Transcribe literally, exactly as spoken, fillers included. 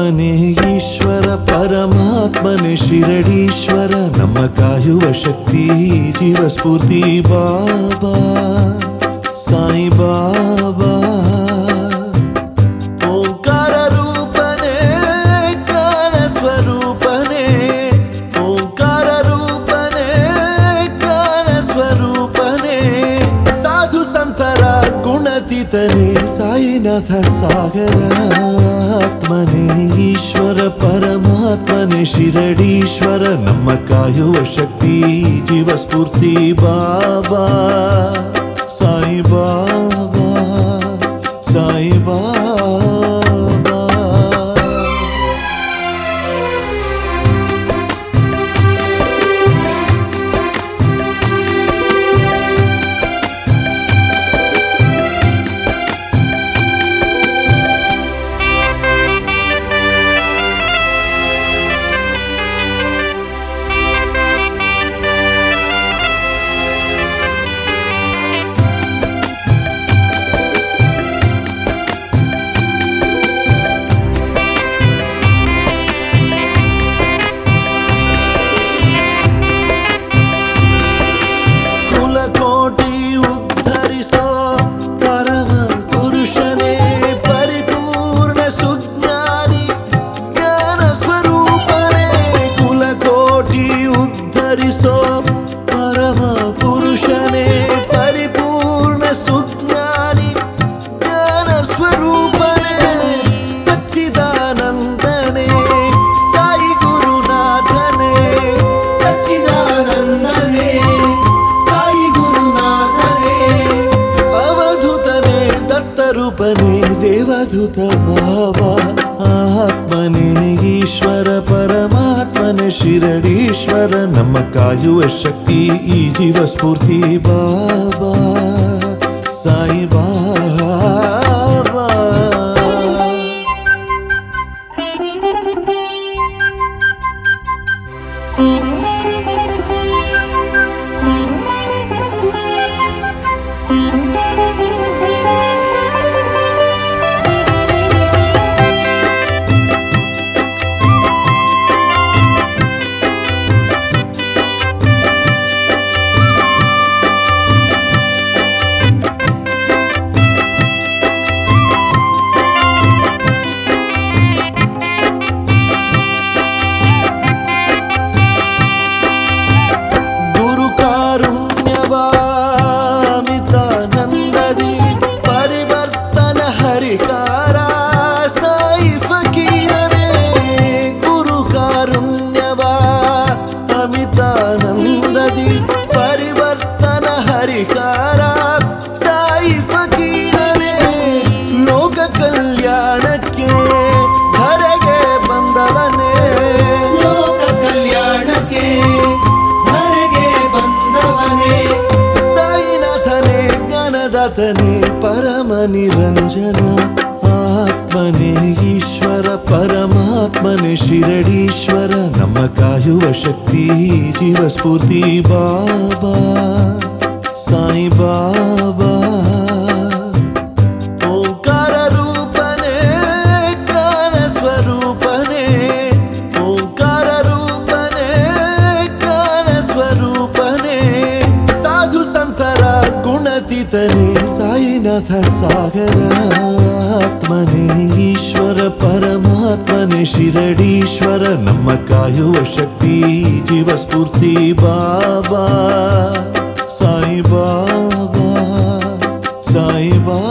ಆತ್ಮನೇ ಈಶ್ವರ ಪರಮಾತ್ಮನೇ ಶಿರಡೀಶ್ವರ ನಮ್ಮ ಕಾಯುವ ಶಕ್ತಿ ಜೀವ ಸ್ಫೂರ್ತಿ ಬಾಬಾ ಸಾಯಿ ಬಾಬಾ ಓಂಕಾರ ರೂಪನೇ ಜ್ಞಾನ ಸ್ವರೂಪನೇ ಓಂಕಾರ ರೂಪನೇ ಜ್ಞಾನ ಸ್ವರೂಪನೇ ಸಾಧು ಸಂತರ ಗುಣತೀತನೇ ಸಾಯಿನಾಥ ಸಾಗರ ಆತ್ಮನೇ ಈಶ್ವರ ಪರಮಾತ್ಮನೇ ಶಿರಡೀಶ್ವರ ನಮ್ಮ ಕಾಯುವ ಶಕ್ತಿ ಜೀವ ಸ್ಫೂರ್ತಿ ಬಾಬಾ ಸಾಯಿ ಬಾಬಾ ಸಾಯಿ ಬಾಬಾ ದೇವದೂತ ಬಾಬಾ ಆತ್ಮನೇ ಈಶ್ವರ ಪರಮಾತ್ಮನೇ ಶಿರಡೀಶ್ವರ ನಮ್ಮ ಕಾಯುವ ಶಕ್ತಿ ಈ ಜೀವ ಸ್ಫೂರ್ತಿ ಬಾಬಾ ಸಾಯಿ ಬಾಬಾ ಪರಿವರ್ತನ ಹರಿಕಾರ ಸಾಯಿ ಫಕೀರನೇ ಲೋಕ ಕಲ್ಯಾಣಕ್ಕೆ ಧರೆಗೆ ಬಂದವನೇ ಲೋಕ ಕಲ್ಯಾಣಕ್ಕೆ ಧರೆಗೆ ಬಂದವನೇ ಸಾಯಿನಾಥನೇ ಜ್ಞಾನದಾತನೇ ಪರಮ ನಿರಂಜನ ಆತ್ಮನೇ ಈಶ್ವರ ಪರಮಾತ್ಮನೇ ಶಿರಡೀಶ್ವರ ನಮ್ಮ ಕಾಯುವ ಶಕ್ತಿ ಜೀವ ಸ್ಫೂರ್ತಿ ಬಾಬಾ ಸಾಯಿ ಬಾಬಾ ಓಂಕಾರ ರೂಪನೇ ಜ್ಞಾನ ಸ್ವರೂಪನೇ ಓಂಕಾರ ರೂಪನೇ ಜ್ಞಾನ ಸ್ವರೂಪನೇ ಸಾಧು ಸಂತರ ಗುಣತೀತನೇ ಸಾಯಿನಾಥ ಸಾಗರ ಆತ್ಮನೇ ಈಶ್ವರ ಪರಮಾತ್ಮನೇ ಶಿರಡೀಶ್ವರ ನಮ್ಮ ಕಾಯುವ ಶಕ್ತಿ ಜೀವ ಸ್ಫೂರ್ತಿ ಬಾಬಾ ಸಾಯಿ ಬಾಬಾ ಸಾಯಿ ಬಾಬಾ